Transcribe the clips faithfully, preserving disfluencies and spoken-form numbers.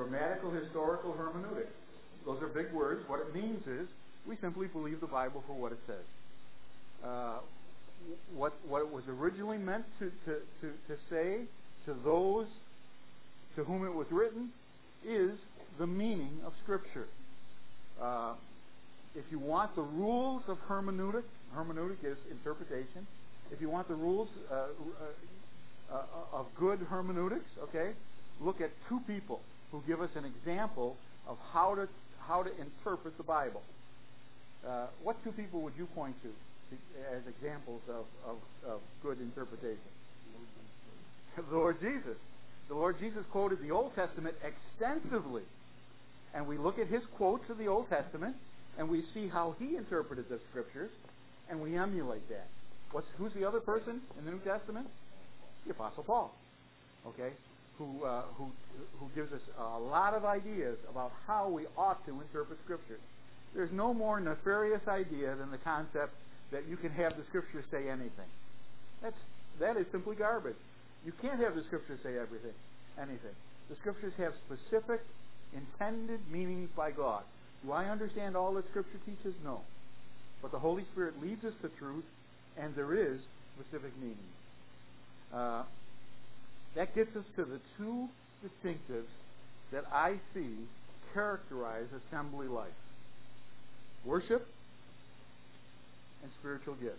grammatical, historical, hermeneutic. Those are big words. What it means is we simply believe the Bible for what it says. Uh, what what it was originally meant to, to, to, to say to those to whom it was written is the meaning of Scripture. Uh, if you want the rules of hermeneutic, hermeneutic is interpretation. If you want the rules uh, uh, uh, of good hermeneutics, okay, look at two people who give us an example of how to how to interpret the Bible. Uh, what two people would you point to, to as examples of, of, of good interpretation? The Lord Jesus. The Lord Jesus quoted the Old Testament extensively. And we look at his quotes of the Old Testament, and we see how he interpreted the Scriptures, and we emulate that. What's, who's the other person in the New Testament? The Apostle Paul. Okay? Who, uh, who, who gives us a lot of ideas about how we ought to interpret Scripture. There's no more nefarious idea than the concept that you can have the Scriptures say anything. That's, that is simply garbage. You can't have the Scriptures say everything, anything. The Scriptures have specific, intended meanings by God. Do I understand all that Scripture teaches? No. But the Holy Spirit leads us to truth, and there is specific meaning. Uh, that gets us to the two distinctives that I see characterize assembly life. Worship and spiritual gifts.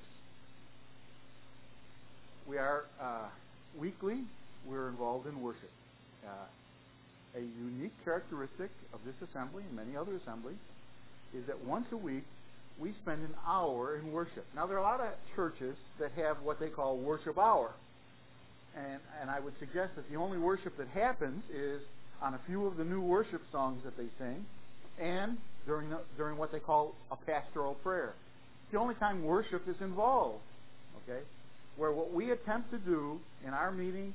We are, uh, weekly, we're involved in worship. Uh, a unique characteristic of this assembly and many other assemblies is that once a week we spend an hour in worship. Now, there are a lot of churches that have what they call worship hour. And, and I would suggest that the only worship that happens is on a few of the new worship songs that they sing and during, the, during what they call a pastoral prayer. It's the only time worship is involved. Okay? Where what we attempt to do in our meeting,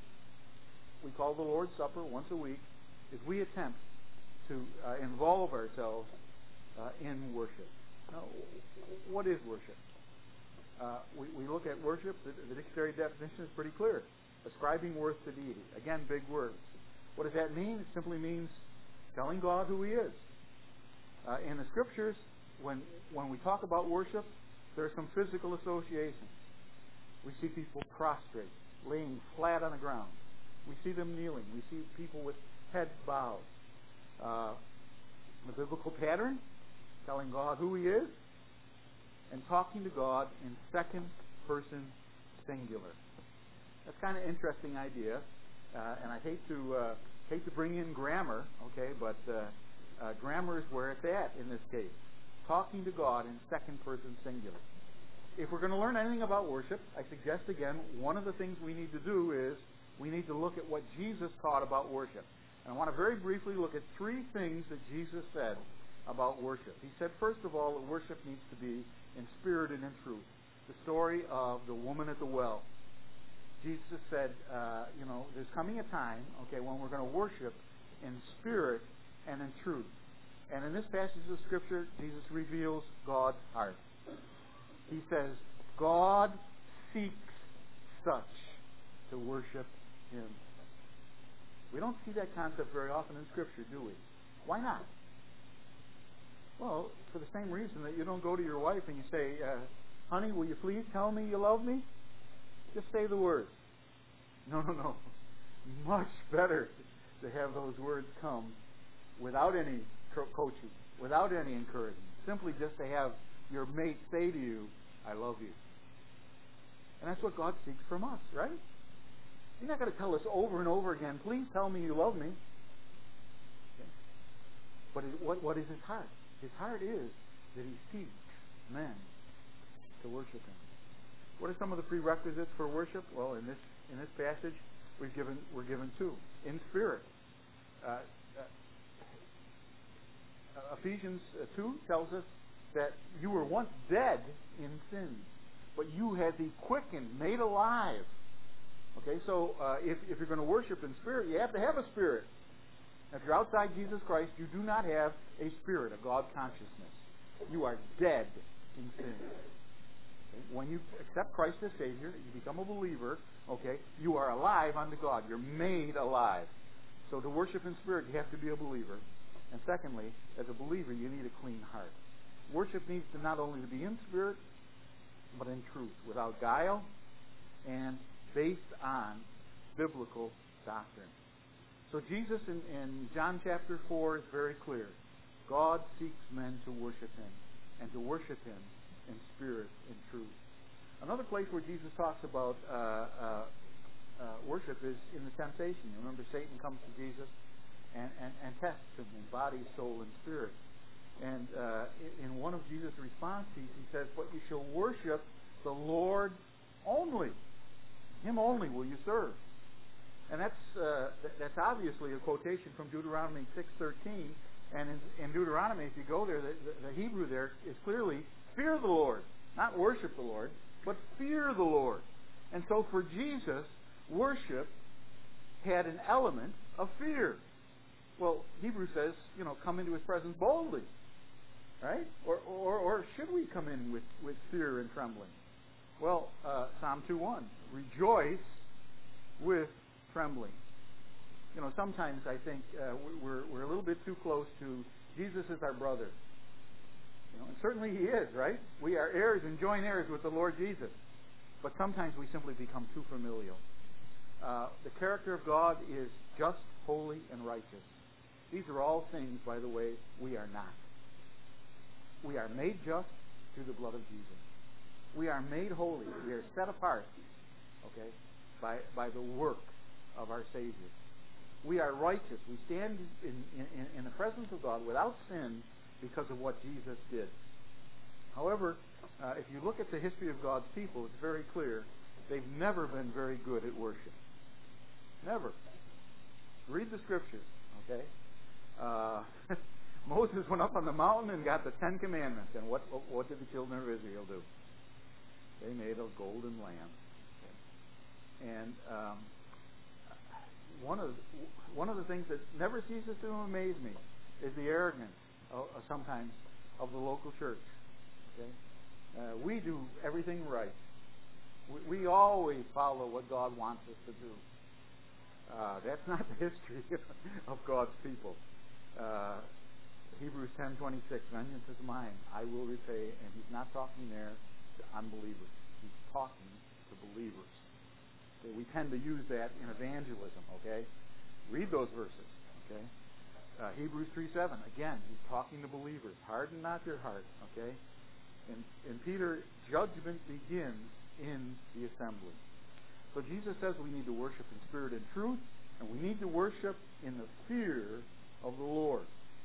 we call the Lord's Supper once a week, is we attempt to uh, involve ourselves uh, in worship. Now, what is worship? Uh, we, we look at worship, the, the dictionary definition is pretty clear. Ascribing worth to deity. Again, big words. What does that mean? It simply means telling God who He is. Uh, in the Scriptures, when when we talk about worship, there are some physical associations. We see people prostrate, laying flat on the ground. We see them kneeling. We see people with heads bowed. Uh, the biblical pattern, telling God who He is, and talking to God in second person singular. That's kind of an interesting idea, uh, and I hate to uh, hate to bring in grammar, okay, but uh, uh, grammar is where it's at in this case. Talking to God in second person singular. If we're going to learn anything about worship, I suggest again, one of the things we need to do is we need to look at what Jesus taught about worship. And I want to very briefly look at three things that Jesus said about worship. He said, first of all, that worship needs to be in spirit and in truth. The story of the woman at the well. Jesus said, uh, you know, there's coming a time, okay, when we're going to worship in spirit and in truth. And in this passage of Scripture, Jesus reveals God's heart. He says, God seeks such to worship Him. We don't see that concept very often in Scripture, do we? Why not? Well, for the same reason that you don't go to your wife and you say, uh, honey, will you please tell me you love me? Just say the words. No, no, no. Much better to have those words come without any coaching, without any encouragement. Simply just to have your mate say to you, I love you. And that's what God seeks from us, right? He's not going to tell us over and over again, please tell me you love me. Okay. But it, what, what is His heart? His heart is that He seeks men to worship Him. What are some of the prerequisites for worship? Well, in this in this passage, we've given we're given two. In spirit. Uh, uh, Ephesians two tells us that you were once dead in sins, but you have been quickened, made alive. Okay, so uh, if, if you're going to worship in spirit, you have to have a spirit. If you're outside Jesus Christ, you do not have a spirit, a God consciousness. You are dead in sin. Okay? When you accept Christ as Savior, you become a believer, okay, you are alive unto God. You're made alive. So to worship in spirit, you have to be a believer. And secondly, as a believer, you need a clean heart. Worship needs to not only to be in spirit, but in truth, without guile, and based on biblical doctrine. So Jesus in, in John chapter four is very clear. God seeks men to worship Him, and to worship Him in spirit and truth. Another place where Jesus talks about uh, uh, uh, worship is in the temptation. You remember Satan comes to Jesus and, and, and tests Him in body, soul, and spirit. And uh, in one of Jesus' responses, He says, "But you shall worship the Lord only. Him only will you serve." And that's uh, that's obviously a quotation from Deuteronomy six thirteen. And in, in Deuteronomy, if you go there, the, the, the Hebrew there is clearly fear the Lord, not worship the Lord, but fear the Lord. And so for Jesus, worship had an element of fear. Well, Hebrew says, you know, come into His presence boldly, right? Or or, or should we come in with, with fear and trembling? Well, uh, Psalm two one, rejoice with trembling. You know, sometimes I think uh, we're we're a little bit too close to Jesus is our brother. You know, and certainly He is, right? We are heirs and joint heirs with the Lord Jesus. But sometimes we simply become too familial. Uh, the character of God is just, holy, and righteous. These are all things, by the way, we are not. We are made just through the blood of Jesus. We are made holy. We are set apart, okay, by by the work of our Savior. We are righteous. We stand in, in, in the presence of God without sin because of what Jesus did. However, uh, if you look at the history of God's people, it's very clear they've never been very good at worship. Never. Read the Scriptures, okay? Uh, Moses went up on the mountain and got the Ten Commandments. And what, what, what did the children of Israel do? They made a golden lamb. Okay? And um, one of one of the things that never ceases to amaze me is the arrogance of, of sometimes of the local church. Okay, uh, we do everything right. We, we always follow what God wants us to do. Uh, that's not the history of God's people. Uh, Hebrews ten twenty-six, vengeance is mine, I will repay. And He's not talking there to unbelievers. He's talking to believers. Okay, we tend to use that in evangelism, okay? Read those verses, okay? Uh, Hebrews three seven, again, He's talking to believers. Harden not your heart, okay? And, and Peter, judgment begins in the assembly. So Jesus says we need to worship in spirit and truth, and we need to worship in the fear of the Lord.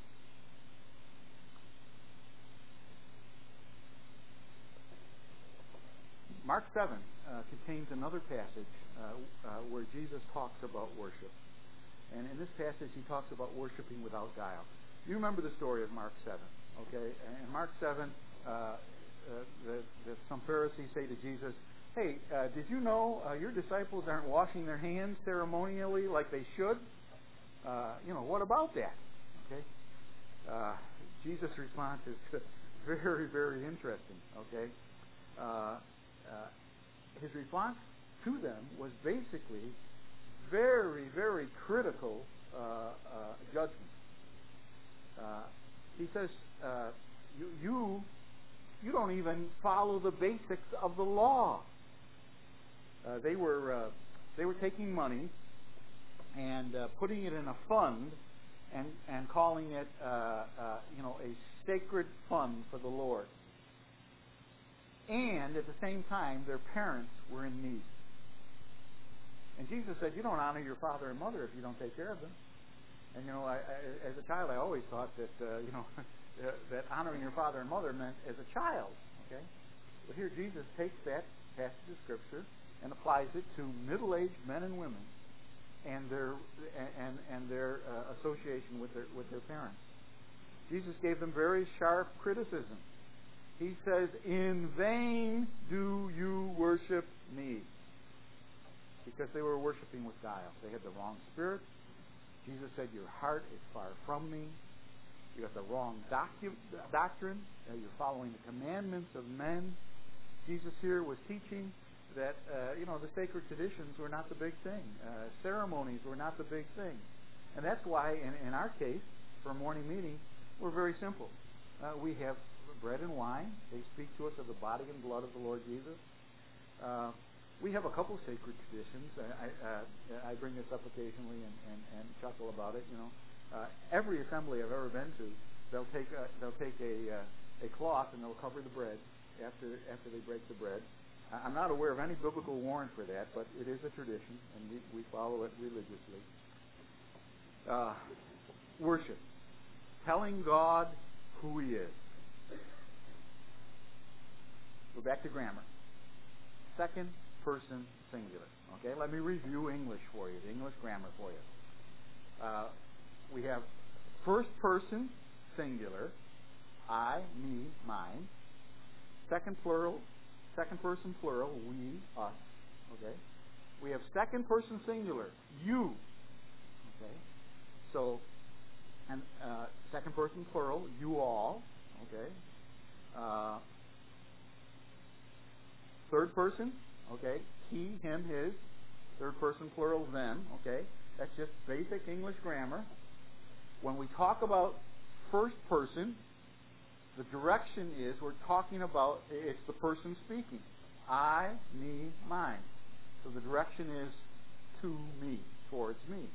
Mark seven uh, contains another passage uh, uh, where Jesus talks about worship. And in this passage, He talks about worshiping without guile. You remember the story of Mark seven, okay? In Mark seven, uh, uh, the, the, some Pharisees say to Jesus, hey, uh, did you know uh, your disciples aren't washing their hands ceremonially like they should? Uh, you know, what about that? Okay? Uh, Jesus' response is very, very interesting, okay? Uh, Uh, his response to them was basically very, very critical uh, uh, judgment. Uh, he says, uh, you, you, you don't even follow the basics of the law. Uh, they were uh, they were taking money and uh, putting it in a fund and and calling it uh, uh, you know a sacred fund for the Lord. And at the same time, their parents were in need. And Jesus said, you don't honor your father and mother if you don't take care of them. And, you know, I, I, as a child, I always thought that, uh, you know, that honoring your father and mother meant as a child. Okay? But here Jesus takes that passage of Scripture and applies it to middle-aged men and women and their and, and their uh, association with their with their parents. Jesus gave them very sharp criticism. He says, in vain do you worship me. Because they were worshiping with guile. They had the wrong spirit. Jesus said, your heart is far from me. You have the wrong docu- doctrine. Uh, you're following the commandments of men. Jesus here was teaching that, uh, you know, the sacred traditions were not the big thing. Uh, ceremonies were not the big thing. And that's why, in, in our case, for a morning meeting, we're very simple. Uh, we have bread and wine. They speak to us of the body and blood of the Lord Jesus. Uh, we have a couple sacred traditions. I, uh, I bring this up occasionally and, and, and chuckle about it. You know, uh, every assembly I've ever been to, they'll take a, they'll take a uh, a cloth and they'll cover the bread after after they break the bread. I'm not aware of any biblical warrant for that, but it is a tradition, and we, we follow it religiously. Uh, worship. Telling God who He is. Go back to grammar. Second person singular. Okay, let me review English for you, the English grammar for you. Uh, we have first person singular, I, me, mine. Second plural, second person plural, we, us. Okay. We have second person singular, you. Okay. So, and uh, second person plural, you all. Okay. Uh, third person, okay, he, him, his. Third person plural, them. Okay. That's just basic English grammar. When we talk about first person, the direction is we're talking about, it's the person speaking. I, me, mine. So the direction is to me, towards me.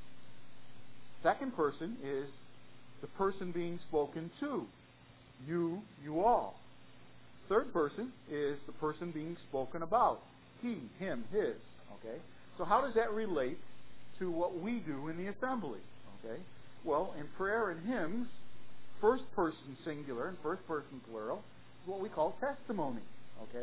Second person is the person being spoken to. You, you all. Third person is the person being spoken about. He, him, his. Okay? So how does that relate to what we do in the assembly? Okay? Well, in prayer and hymns, first person singular and first person plural is what we call testimony. Okay?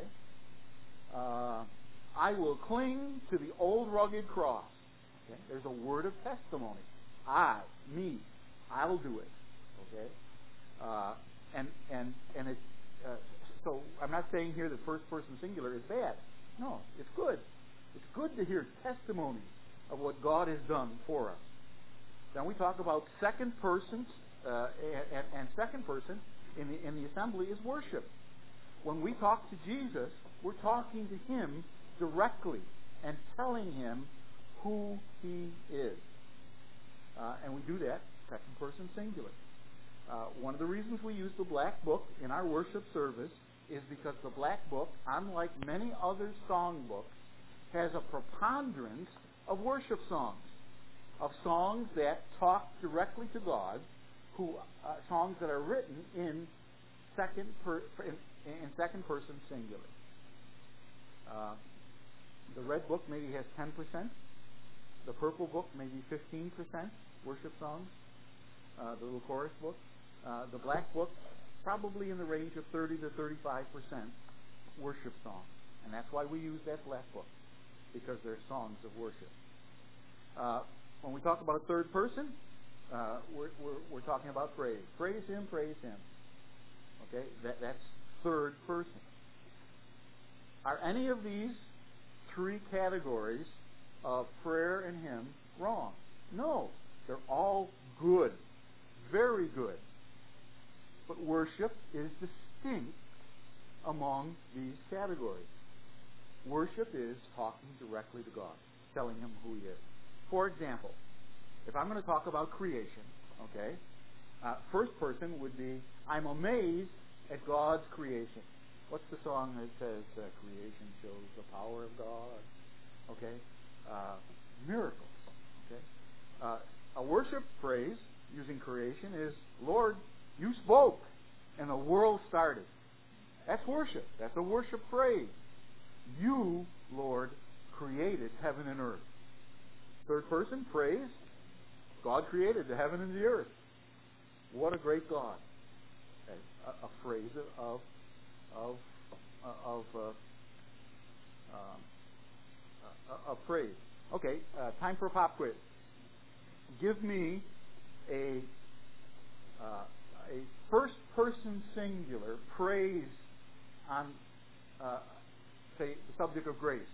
Uh, I will cling to the old rugged cross. Okay? There's a word of testimony. I, me, I'll do it. Okay? Uh, and and and it. Uh, so I'm not saying here that first person singular is bad. No, it's good. It's good to hear testimonies of what God has done for us. Then we talk about second person, uh, and, and second person in the in the assembly is worship. When we talk to Jesus, we're talking to Him directly and telling Him who He is. Uh, and we do that second person singular. Uh, one of the reasons we use the Black Book in our worship service is because the Black Book, unlike many other song books, has a preponderance of worship songs, of songs that talk directly to God, who uh, songs that are written in second per, in, in second person singular. Uh, the Red Book maybe has ten percent. The Purple Book maybe fifteen percent worship songs. Uh, the little chorus book. Uh, the Black Book probably in the range of thirty to thirty-five percent worship songs, and that's why we use that Black Book, because they're songs of worship. Uh, when we talk about third person, uh, we're, we're, we're talking about praise. Praise Him, praise Him. Okay, that, that's third person. Are any of these three categories of prayer and hymn wrong? No, they're all good, very good. But worship is distinct among these categories. Worship is talking directly to God, telling Him who He is. For example, if I'm going to talk about creation, okay, uh, first person would be, I'm amazed at God's creation. What's the song that says, uh, creation shows the power of God? Okay, uh, miracles. Okay, uh, a worship phrase using creation is, Lord, You spoke, and the world started. That's worship. That's a worship phrase. You, Lord, created heaven and earth. Third person, praise. God created the heaven and the earth. What a great God. A, a phrase of of of uh, um, a, a phrase. Okay, uh, time for a pop quiz. Give me a uh, a first-person singular praise on, uh, say, the subject of grace.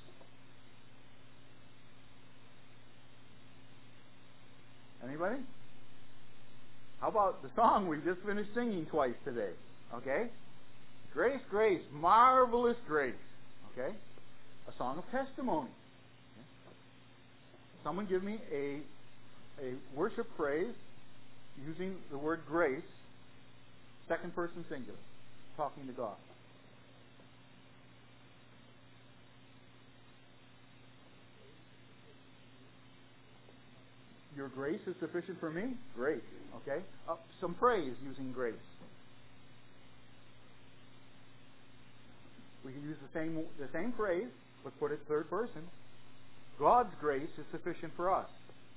Anybody? How about the song we just finished singing twice today? Okay? Grace, grace, marvelous grace. Okay? A song of testimony. Okay? Someone give me a a worship phrase using the word grace, second person singular, talking to God. Your grace is sufficient for me? Great. Okay? Uh, some praise using grace. We can use the same the same phrase, but put it third person. God's grace is sufficient for us.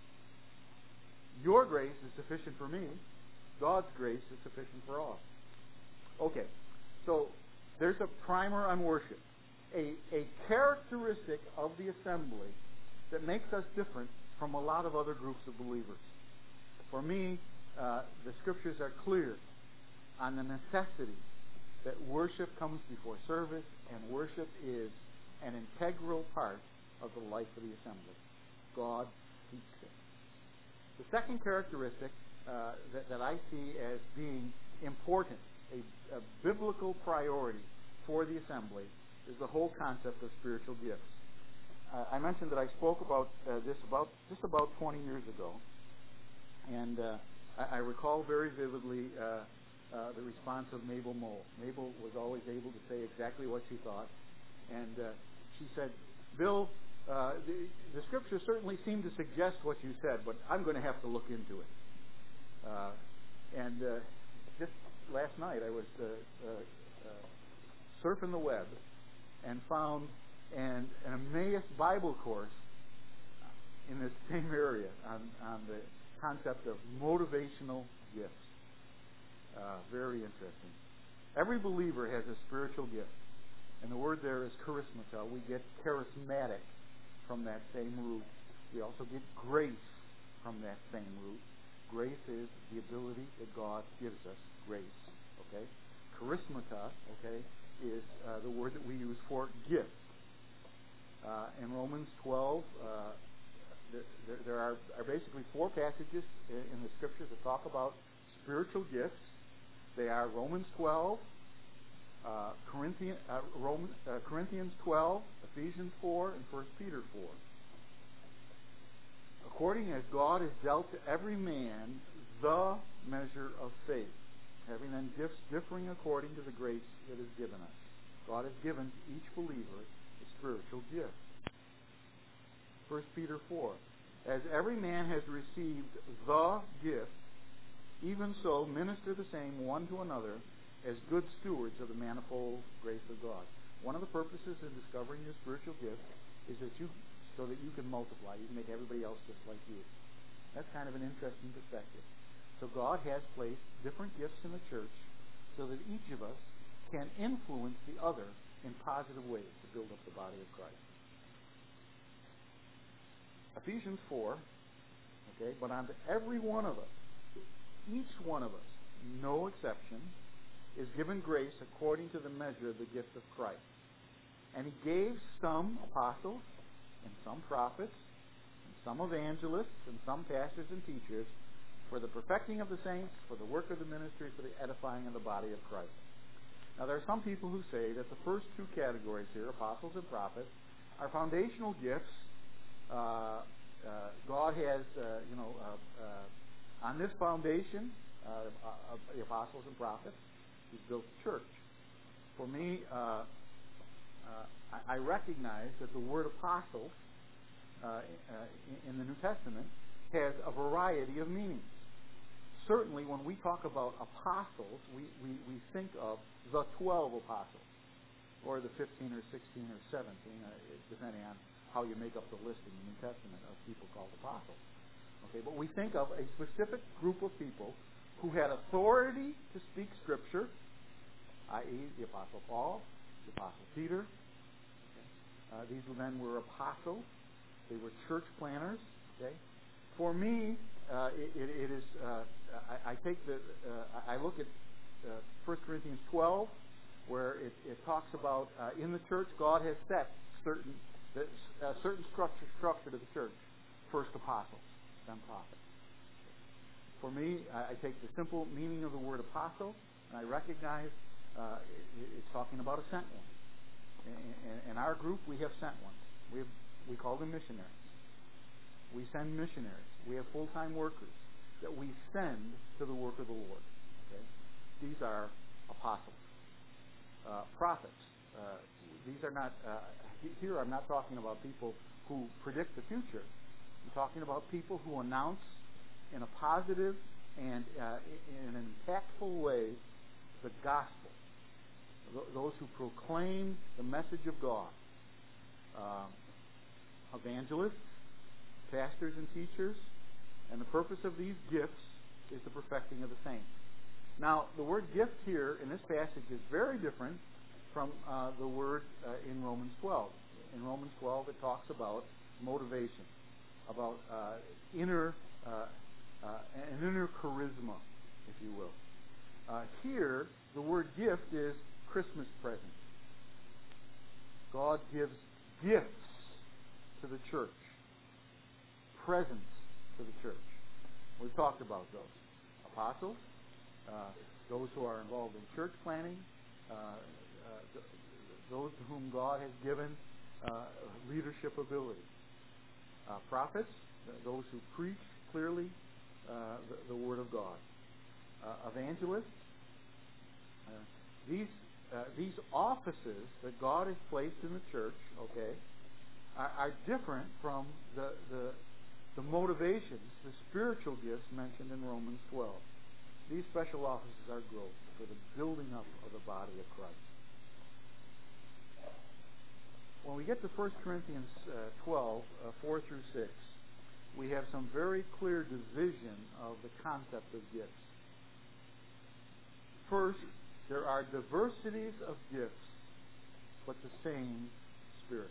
Your grace is sufficient for me. God's grace is sufficient for all. Okay, so there's a primer on worship. A, a characteristic of the assembly that makes us different from a lot of other groups of believers. For me, uh, the scriptures are clear on the necessity that worship comes before service, and worship is an integral part of the life of the assembly. God speaks it. The second characteristic uh, that, that I see as being important, a, a biblical priority for the assembly, is the whole concept of spiritual gifts. Uh, I mentioned that I spoke about uh, this about just about twenty years ago, and uh, I, I recall very vividly uh, uh, the response of Mabel Mole. Mabel was always able to say exactly what she thought, and uh, she said, "Bill, uh, the, the scriptures certainly seem to suggest what you said, but I'm going to have to look into it." Uh, and uh, just last night I was uh, uh, uh, surfing the web and found an, an Emmaus Bible course in this same area on, on the concept of motivational gifts. Uh, very interesting. Every believer has a spiritual gift, and the word there is charismata. We get charismatic from that same root. We also get grace from that same root. Grace is the ability that God gives us. Grace. Okay? Charismata, okay, is uh, the word that we use for gift. Uh, in Romans twelve, uh, there, there are, are basically four passages in, in the scriptures that talk about spiritual gifts. They are Romans twelve, uh, Corinthian, uh, Roman, uh, Corinthians twelve, Ephesians four, and First Peter four. According as God has dealt to every man the measure of faith, having then gifts differing according to the grace that is given us. God has given to each believer a spiritual gift. First Peter four. As every man has received the gift, even so minister the same one to another as good stewards of the manifold grace of God. One of the purposes in discovering your spiritual gift is that you, so that you can multiply. You can make everybody else just like you. That's kind of an interesting perspective. So God has placed different gifts in the church so that each of us can influence the other in positive ways to build up the body of Christ. Ephesians four, okay, but unto every one of us, each one of us, no exception, is given grace according to the measure of the gift of Christ. And he gave some apostles, and some prophets, and some evangelists, and some pastors and teachers, for the perfecting of the saints, for the work of the ministry, for the edifying of the body of Christ. Now, there are some people who say that the first two categories here, apostles and prophets, are foundational gifts. Uh, uh, God has, uh, you know, uh, uh, on this foundation uh, of the apostles and prophets, he's built the church. For me, uh, uh, I recognize that the word apostle uh, in the New Testament has a variety of meanings. Certainly, when we talk about apostles, we, we, we think of the twelve apostles, or the fifteen or sixteen or seventeen, uh, depending on how you make up the list in the New Testament of people called apostles. Okay, but we think of a specific group of people who had authority to speak Scripture, that is, the Apostle Paul, the Apostle Peter. Okay. Uh, these men were apostles. They were church planners. Okay. For me, uh, it, it, it is. Uh, I, I take the. Uh, I look at uh, First Corinthians twelve, where it, it talks about uh, in the church God has set certain uh, certain structure structure to the church. First apostles, then prophets. For me, I, I take the simple meaning of the word apostle, and I recognize uh, it, it's talking about a sent one. In, in, in our group, we have sent ones. We have, we call them missionaries. We send missionaries. We have full-time workers that we send to the work of the Lord. Okay? These are apostles, uh, prophets. Uh, these are not, uh, here I'm not talking about people who predict the future. I'm talking about people who announce in a positive and uh, in an impactful way the gospel. Th- those who proclaim the message of God. Uh, evangelists, pastors and teachers, and the purpose of these gifts is the perfecting of the saints. Now, the word gift here in this passage is very different from uh, the word uh, in Romans twelve. In Romans twelve, it talks about motivation, about uh, inner, uh, uh, an inner charisma, if you will. Uh, here, the word gift is Christmas present. God gives gifts to the church, presents to the church. We've talked about those. Apostles, uh, those who are involved in church planning, uh, uh, th- those to whom God has given uh, leadership ability. Uh, prophets, th- those who preach clearly uh, the, the Word of God. Uh, evangelists, uh, these uh, these offices that God has placed in the church, okay, are, are different from the, the the motivations, the spiritual gifts mentioned in Romans twelve. These special offices are growth for the building up of the body of Christ. When we get to First Corinthians uh, twelve, uh, four through six, we have some very clear division of the concept of gifts. First, there are diversities of gifts, but the same Spirit.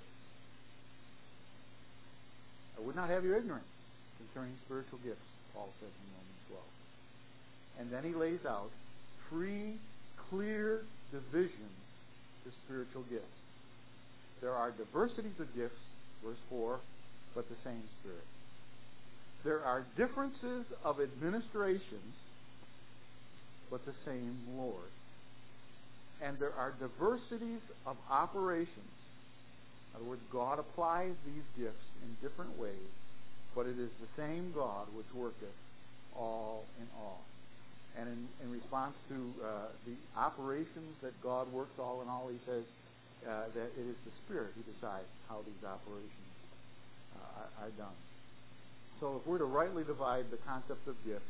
I would not have you ignorant concerning spiritual gifts, Paul says in Romans twelve. And then he lays out three clear divisions to spiritual gifts. There are diversities of gifts, verse four, but the same Spirit. There are differences of administrations, but the same Lord. And there are diversities of operations. In other words, God applies these gifts in different ways, but it is the same God which worketh all in all. And in, in response to uh, the operations that God works all in all, he says uh, that it is the Spirit who decides how these operations uh, are, are done. So if we're to rightly divide the concept of gifts,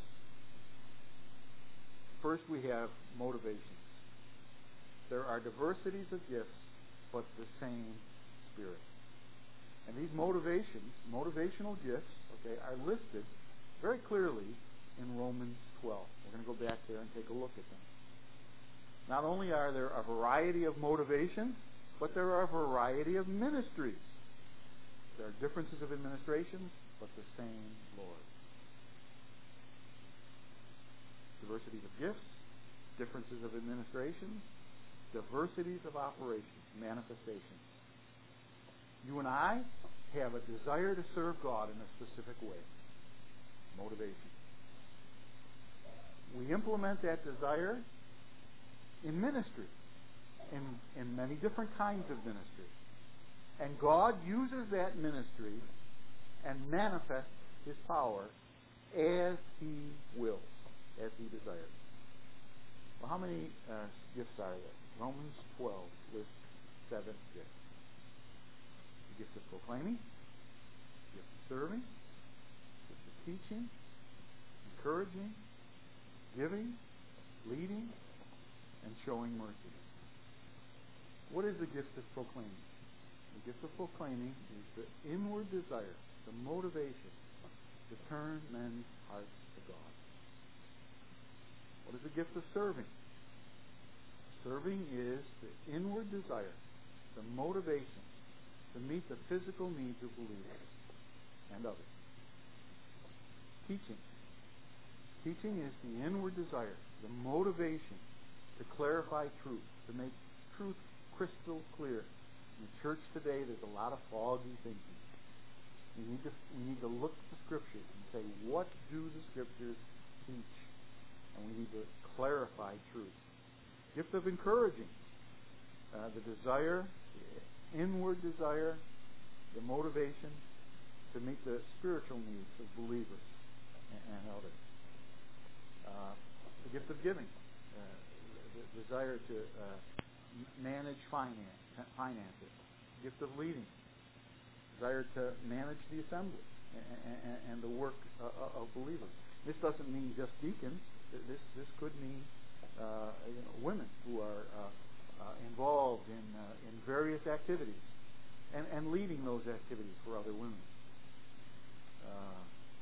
first we have motivations. There are diversities of gifts, but the same Spirit. And these motivations, motivational gifts, okay, are listed very clearly in Romans twelve. We're going to go back there and take a look at them. Not only are there a variety of motivations, but there are a variety of ministries. There are differences of administrations, but the same Lord. Diversities of gifts, differences of administrations, diversities of operations, manifestations. You and I have a desire to serve God in a specific way. Motivation. We implement that desire in ministry, in, in many different kinds of ministry. And God uses that ministry and manifests His power as He wills, as He desires. Well, how many uh, gifts are there? Romans twelve lists seven gifts. The gift of proclaiming, the gift of serving, the gift of teaching, encouraging, giving, leading, and showing mercy. What is the gift of proclaiming? The gift of proclaiming is the inward desire, the motivation to turn men's hearts to God. What is the gift of serving? Serving is the inward desire, the motivation to meet the physical needs of believers and others. Teaching. Teaching is the inward desire, the motivation to clarify truth, to make truth crystal clear. In the church today, there's a lot of foggy thinking. We need to we need to look at the Scriptures and say, what do the Scriptures teach? And we need to clarify truth. Gift of encouraging. Uh, the desire, the inward desire, the motivation to meet the spiritual needs of believers and, and others. Uh, the gift of giving, uh, the desire to uh, manage finance, finances. Gift of leading, desire to manage the assembly and, and, and the work uh, of believers. This doesn't mean just deacons. This this could mean uh, you know, women who are uh, uh, involved in uh, in various activities and, and leading those activities for other women. Uh,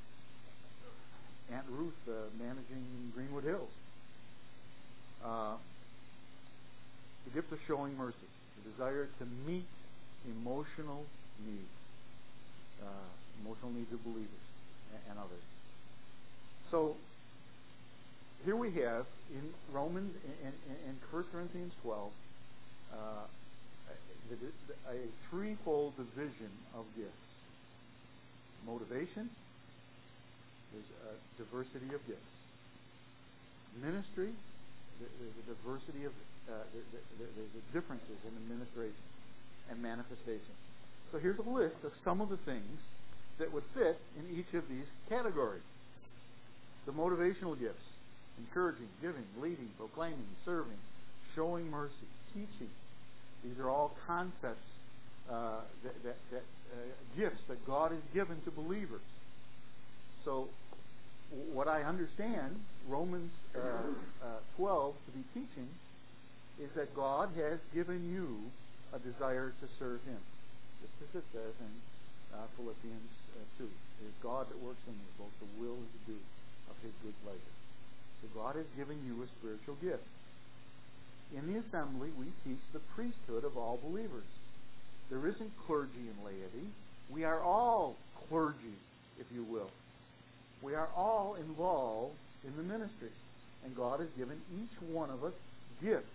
Aunt Ruth uh, managing Greenwood Hills. Uh, the gift of showing mercy, the desire to meet emotional needs, uh, emotional needs of believers and, and others. So here we have in Romans, in, in, in First Corinthians twelve, uh, a, a threefold division of gifts. Motivation, there's a diversity of gifts. Ministry, there's a diversity of, uh, there's the differences in administration and manifestation. So here's a list of some of the things that would fit in each of these categories. The motivational gifts: encouraging, giving, leading, proclaiming, serving, showing mercy, teaching. These are all concepts, uh, that, that, that uh, gifts that God has given to believers. So what I understand Romans uh, uh, twelve to be teaching is that God has given you a desire to serve Him. Just as it says in uh, Philippians uh, two. It is God that works in me, both the will and the do of His good pleasure. So God has given you a spiritual gift. In the assembly, we teach the priesthood of all believers. There isn't clergy and laity. We are all clergy, if you will. We are all involved in the ministry. And God has given each one of us gifts.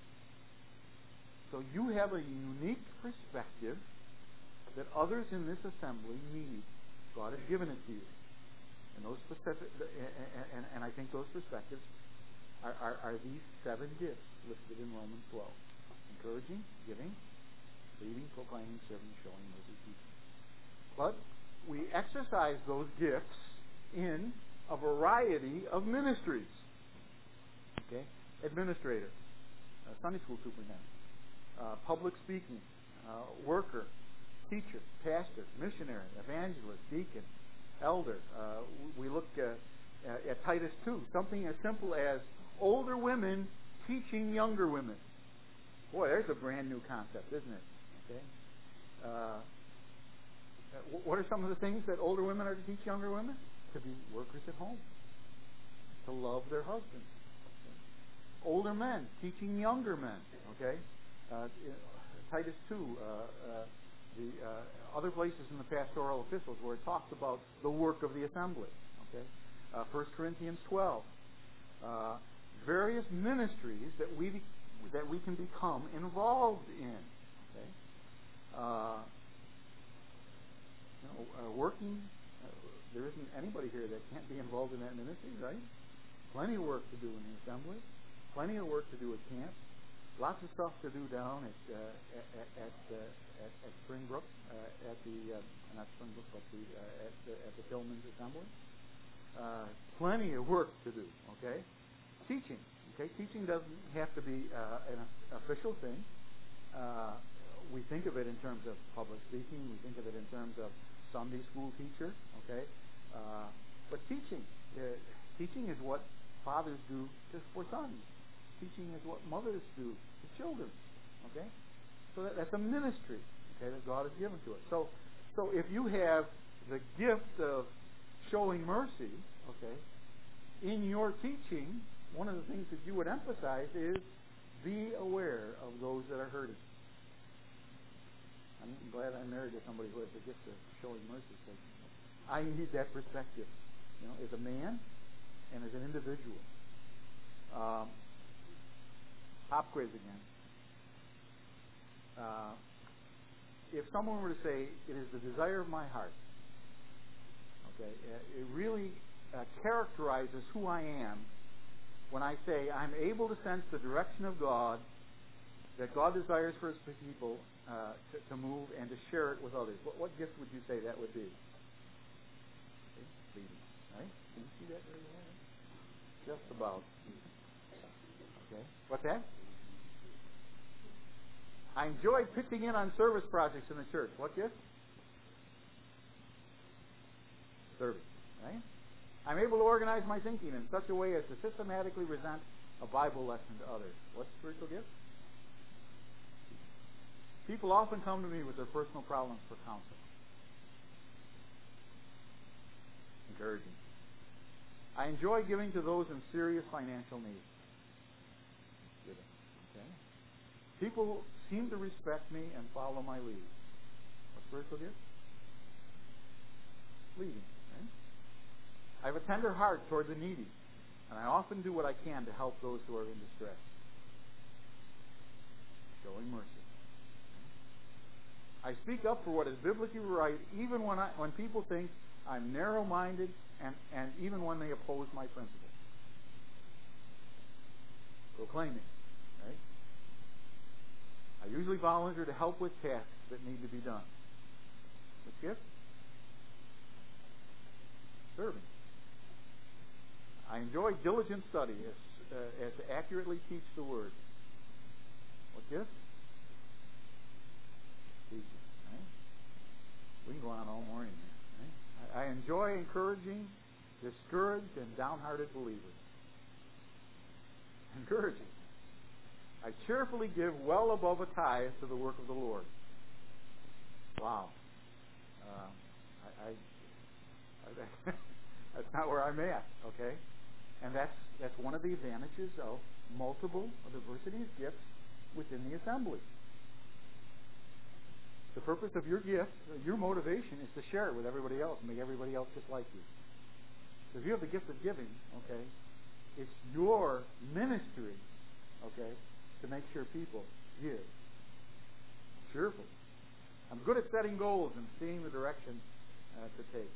So you have a unique perspective that others in this assembly need. God has given it to you. And those specific, and, and, and I think those perspectives are, are, are these seven gifts listed in Romans twelve: encouraging, giving, leading, proclaiming, serving, showing, mercy, teaching. But we exercise those gifts in a variety of ministries. Okay, administrator, uh, Sunday school superintendent, uh, public speaking, uh, worker, teacher, pastor, missionary, evangelist, deacon, elder. Uh, we look uh, at Titus two, something as simple as older women teaching younger women. Boy, there's a brand new concept, isn't it? Okay. Uh, what are some of the things that older women are to teach younger women? To be workers at home, to love their husbands. Okay. Older men teaching younger men. Okay. Uh, Titus two. Uh, uh, The uh, other places in the pastoral epistles where it talks about the work of the assembly. Okay, uh, First Corinthians twelve, uh, various ministries that we that we can become involved in. Okay, uh, you know, uh, working. Uh, there isn't anybody here that can't be involved in that ministry, right? Plenty of work to do in the assembly. Plenty of work to do at camp. Lots of stuff to do down at uh, at at, uh, at at Springbrook, uh, at the uh, not Springbrook, but the uh, at the, at the Tillman's Assembly. Uh, plenty of work to do. Okay, teaching. Okay, teaching doesn't have to be uh, an official thing. Uh, we think of it in terms of public speaking. We think of it in terms of Sunday school teacher. Okay, uh, but teaching, uh, teaching is what fathers do just for sons. Teaching is what mothers do to children. Okay? So that, that's a ministry, okay, that God has given to us. So so if you have the gift of showing mercy, okay, in your teaching, one of the things that you would emphasize is be aware of those that are hurting. I'm glad I'm married to somebody who has the gift of showing mercy. So I need that perspective, you know, as a man and as an individual. Um, Pop quiz again. Uh, if someone were to say, it is the desire of my heart, okay, it really uh, characterizes who I am when I say I'm able to sense the direction of God, that God desires for His people uh, to, to move and to share it with others. What, what gift would you say that would be? leading. Right? Can you see that very well? Just about. Okay. What's that? I enjoy pitching in on service projects in the church. What gift? Service. Right? I'm able to organize my thinking in such a way as to systematically present a Bible lesson to others. What's spiritual gift? People often come to me with their personal problems for counsel. Encouraging. I enjoy giving to those in serious financial need. Giving. Okay? People seem to respect me and follow my lead. What spiritual gift? Leading. Right? I have a tender heart toward the needy, and I often do what I can to help those who are in distress. Showing mercy. I speak up for what is biblically right, even when I, when people think I'm narrow-minded, and, and even when they oppose my principles. Proclaiming. Right? I usually volunteer to help with tasks that need to be done. What's gift? Serving. I enjoy diligent study as, uh, as to accurately teach the Word. What gift? Teaching. Right? We can go on all morning here. Right? I, I enjoy encouraging discouraged and downhearted believers. Encouraging. I cheerfully give well above a tithe to the work of the Lord. Wow. Uh, I, I, I that's not where I'm at, okay? And that's that's one of the advantages of multiple, or diversity of gifts within the assembly. The purpose of your gift, your motivation, is to share it with everybody else and make everybody else just like you. So if you have the gift of giving, okay, it's your ministry, okay, to make sure people give. Cheerful. I'm good at setting goals and seeing the direction uh, to take.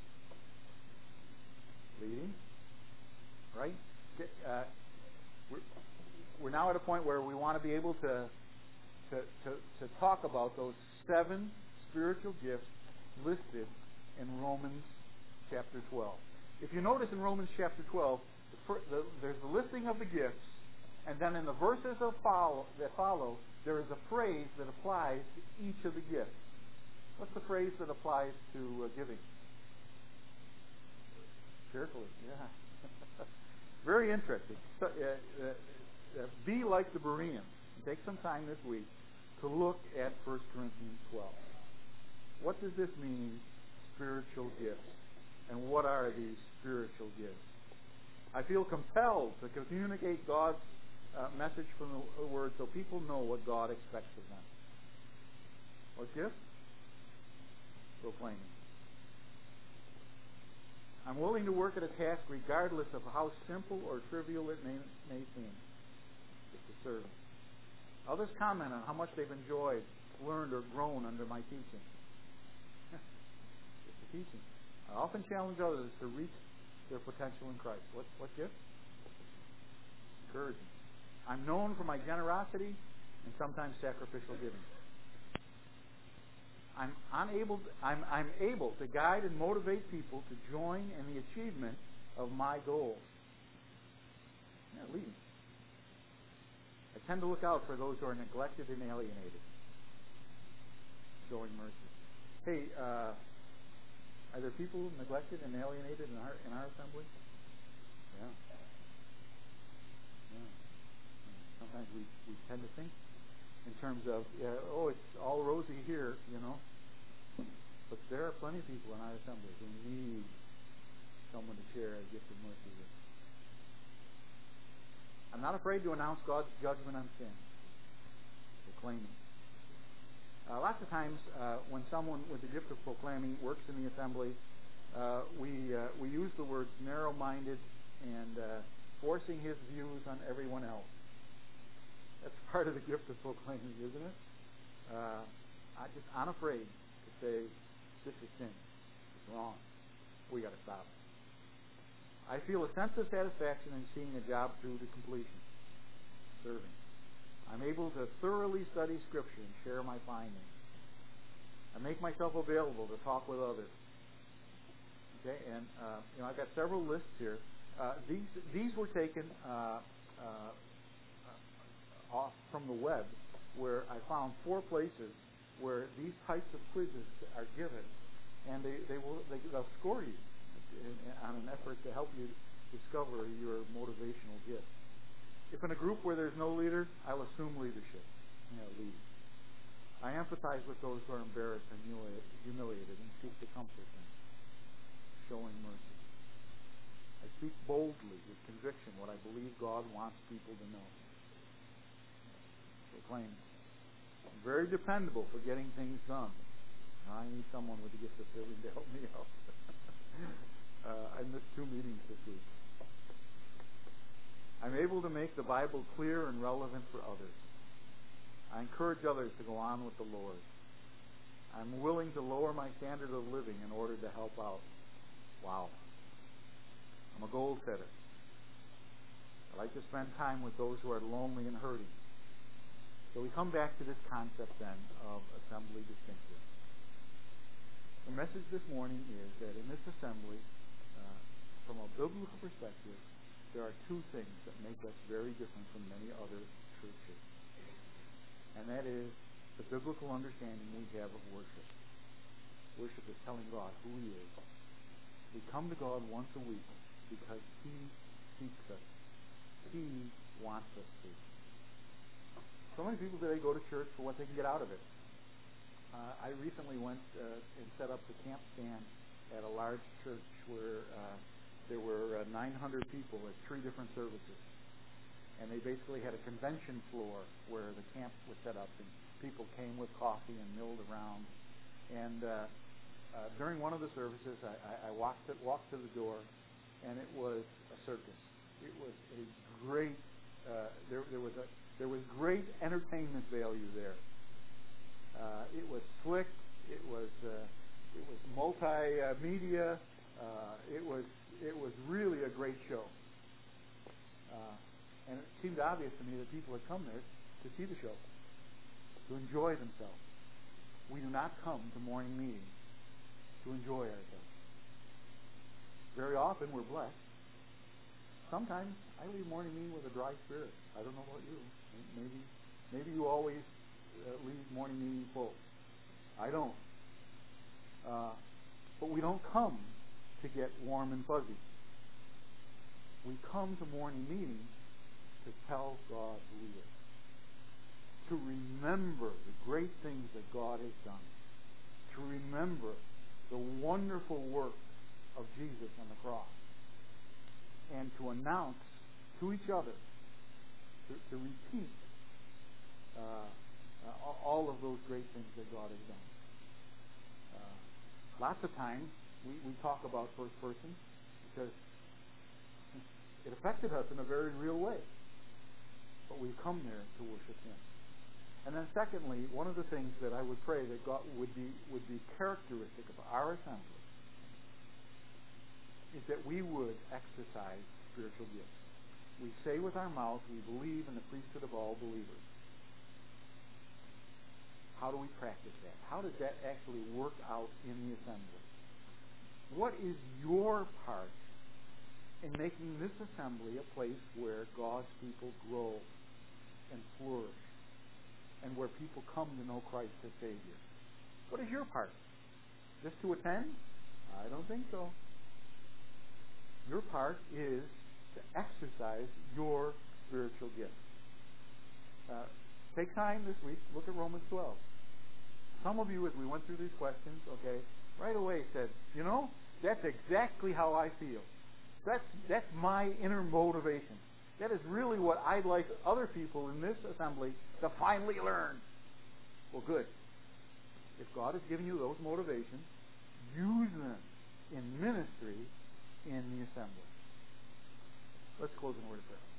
Leading. Right? Uh, we're, we're now at a point where we want to be able to, to, to, to talk about those seven spiritual gifts listed in Romans chapter twelve. If you notice in Romans chapter twelve, the, the, there's the listing of the gifts, and then in the verses of follow, that follow, there is a phrase that applies to each of the gifts. What's the phrase that applies to uh, giving? Cheerfully, yeah. Very interesting. So, uh, uh, uh, be like the Bereans. Take some time this week to look at First Corinthians twelve. What does this mean, spiritual gifts? And what are these spiritual gifts? I feel compelled to communicate God's uh, message from the Word so people know what God expects of them. What gift? Proclaiming. I'm willing to work at a task regardless of how simple or trivial it may, may seem. It's to serve. Others comment on how much they've enjoyed, learned, or grown under my teaching. It's the teaching. I often challenge others to reach their potential in Christ. What, what gift? Encouraging. I'm known for my generosity and sometimes sacrificial giving. I'm unable. To, I'm, I'm able to guide and motivate people to join in the achievement of my goals. Yeah, leading. I tend to look out for those who are neglected and alienated. Showing mercy. Hey, uh, are there people neglected and alienated in our in our assembly? Yeah. Yeah. Sometimes we, we tend to think in terms of, yeah, oh, it's all rosy here, you know. But there are plenty of people in our assembly who need someone to share a gift of mercy with. I'm not afraid to announce God's judgment on sin. Proclaiming. Uh, lots of times uh, when someone with the gift of proclaiming works in the assembly, uh, we uh, we use the words narrow-minded and uh, forcing his views on everyone else. That's part of the gift of proclaiming, isn't it? Uh, I'm just unafraid to say, this is sin. It's wrong. We got to stop it. I feel a sense of satisfaction in seeing a job through to completion. Serving. I'm able to thoroughly study Scripture and share my findings. I make myself available to talk with others. Okay, and uh, you know I've got several lists here. Uh, these these were taken uh, uh, off from the web, where I found four places where these types of quizzes are given, and they they will they, they'll score you in, in, on an effort to help you discover your motivational gift. If in a group where there's no leader, I'll assume leadership. You know, lead. I empathize with those who are embarrassed and humiliated and seek to comfort them, showing mercy. I speak boldly with conviction what I believe God wants people to know. Proclaim. I'm very dependable for getting things done. I need someone with the gift of filling to help me out. uh, I missed two meetings this week. I'm able to make the Bible clear and relevant for others. I encourage others to go on with the Lord. I'm willing to lower my standard of living in order to help out. Wow. I'm a goal setter. I like to spend time with those who are lonely and hurting. So we come back to this concept then of assembly distinctive. The message this morning is that in this assembly, uh, from a biblical perspective, there are two things that make us very different from many other churches. And that is the biblical understanding we have of worship. Worship is telling God who He is. We come to God once a week because He seeks us. He wants us to. So many people today go to church for what they can get out of it. Uh, I recently went uh, and set up the camp stand at a large church where uh, there were uh, nine hundred people at three different services. And they basically had a convention floor where the camp was set up, and people came with coffee and milled around. And uh, uh, during one of the services, I, I, I walked, to, walked to the door, and it was a circus. It was a great, uh, there, there was a there was great entertainment value there. Uh, it was slick. It was uh, it was multimedia. Uh, it was it was really a great show. Uh, and it seemed obvious to me that people had come there to see the show, to enjoy themselves. We do not come to morning meetings to enjoy ourselves. Very often we're blessed. Sometimes I leave morning meeting with a dry spirit. I don't know about you. Maybe maybe you always uh, leave morning meeting full. I don't. Uh, but we don't come to get warm and fuzzy. We come to morning meeting to tell God who He is. To remember the great things that God has done. To remember the wonderful work of Jesus on the cross. And to announce to each other, to, to repeat uh, uh, all of those great things that God has done. Uh, lots of times we, we talk about first person because it affected us in a very real way. But we come there to worship Him. And then secondly, one of the things that I would pray that God would be would be characteristic of our assembly is that we would exercise spiritual gifts. We say with our mouth we believe in the priesthood of all believers. How do we practice that? How does that actually work out in the assembly? What is your part in making this assembly a place where God's people grow and flourish and where people come to know Christ as Savior? What is your part? Just to attend? I don't think so. Your part is to exercise your spiritual gift. Uh, take time this week, look at Romans twelve. Some of you, as we went through these questions, okay, right away said, you know, that's exactly how I feel. That's that's my inner motivation. That is really what I'd like other people in this assembly to finally learn. Well, good. If God has given you those motivations, use them in ministry in the assembly. Let's close in a word of prayer.